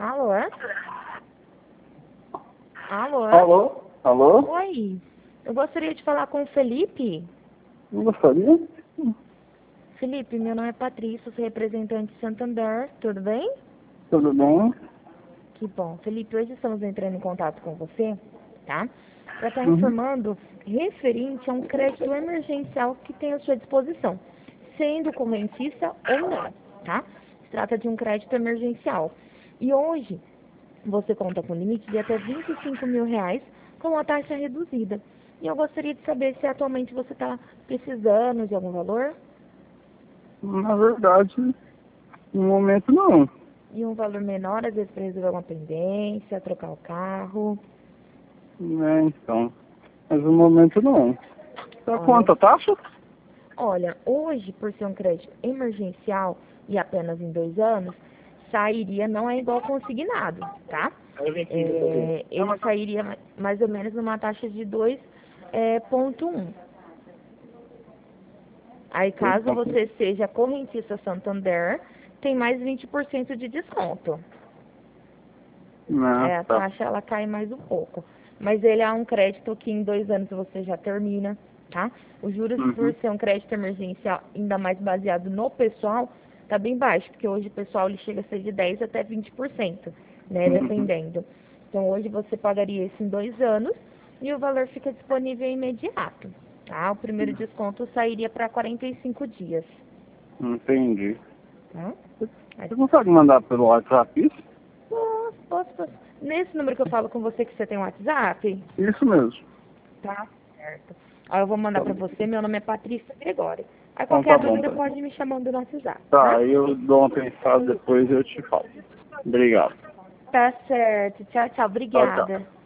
Alô? Alô? Alô? Alô? Oi, eu gostaria de falar com o Felipe. Não gostaria? Felipe, meu nome é Patrícia, sou representante de Santander, tudo bem? Tudo bem? Que bom. Felipe, hoje estamos entrando em contato com você, tá? Para estar Uhum. informando referente a um crédito emergencial que tem à sua disposição, sendo correntista ou não, tá? Se trata de um crédito emergencial. E hoje, você conta com limite de até R$ 25.000 com uma taxa reduzida. E eu gostaria de saber se atualmente você está precisando de algum valor Na verdade, no momento não. e um valor menor, às vezes para resolver uma pendência, trocar o carro. Então. Mas no momento não. Tá Olha, quanto a taxa? olha, hoje, por ser um crédito emergencial e apenas em 2 anos, sairia, não é igual consignado, tá? Ele sairia mais ou menos numa taxa de 2,1. Aí, caso você seja correntista Santander, tem mais 20% de desconto. Não, A tá. taxa, ela cai mais um pouco. Mas ele é um crédito que em 2 anos você já termina, tá? Os juros, por Uhum. ser um crédito emergencial, ainda mais baseado no pessoal, tá bem baixo, porque hoje o pessoal ele chega a ser de 10 até 20%, né? Uhum. Dependendo. Então, hoje você pagaria isso em 2 anos e o valor fica disponível imediato, tá? O primeiro desconto sairia para 45 dias, Entendi. tá? Você consegue mandar pelo WhatsApp isso? Posso. Nesse número que eu falo com você que você tem um WhatsApp? Isso mesmo. Tá certo. Aí eu vou mandar Tá, pra você, meu nome é Patrícia Gregório. Aí então tá qualquer bom, dúvida tá. pode me chamando no WhatsApp, Tá, tá? aí eu dou uma pensada depois e eu te falo. Obrigado. Tá certo. Tchau, tchau. Tchau, tchau. Obrigada.